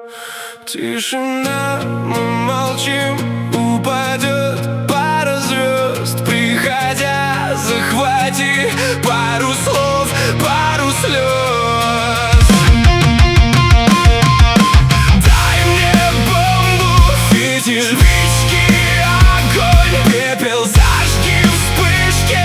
Тишина, мы молчим, упадет пара звезд. Приходя, захвати пару слов, пару слез. Дай мне бомбу, фитиль, спички, огонь, пепел, зажги вспышки.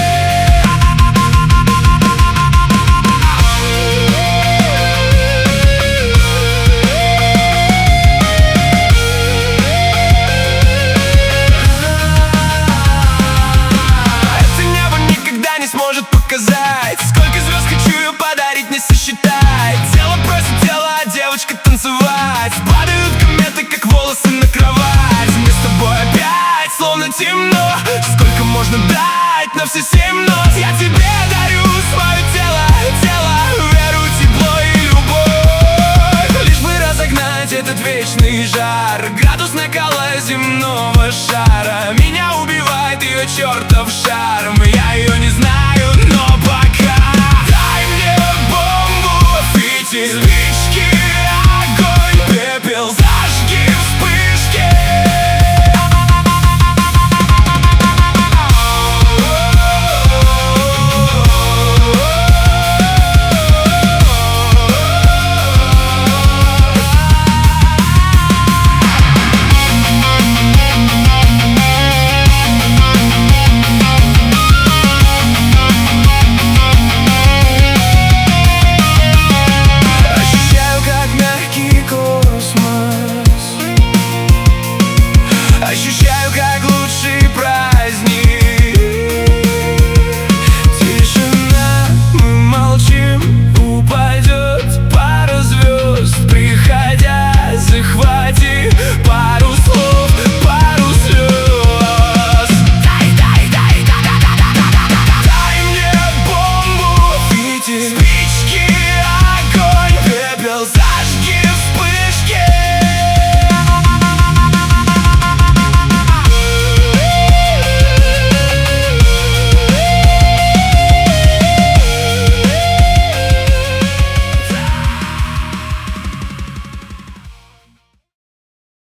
Сможет показать, сколько звезд хочу я подарить, не сосчитать. Тело просит тело, а девочка танцевать. Падают кометы, как волосы на кровать. Мы с тобой опять, словно темно. Сколько можно дать на все 7 нот? Я тебе дарю свое тело, веру, тепло и любовь. Лишь бы разогнать этот вечный жар. Градус накала земного шара. Меня убивает ее чертов шарм. Я ее не знаю, но пока дай мне бомбу, фитиль.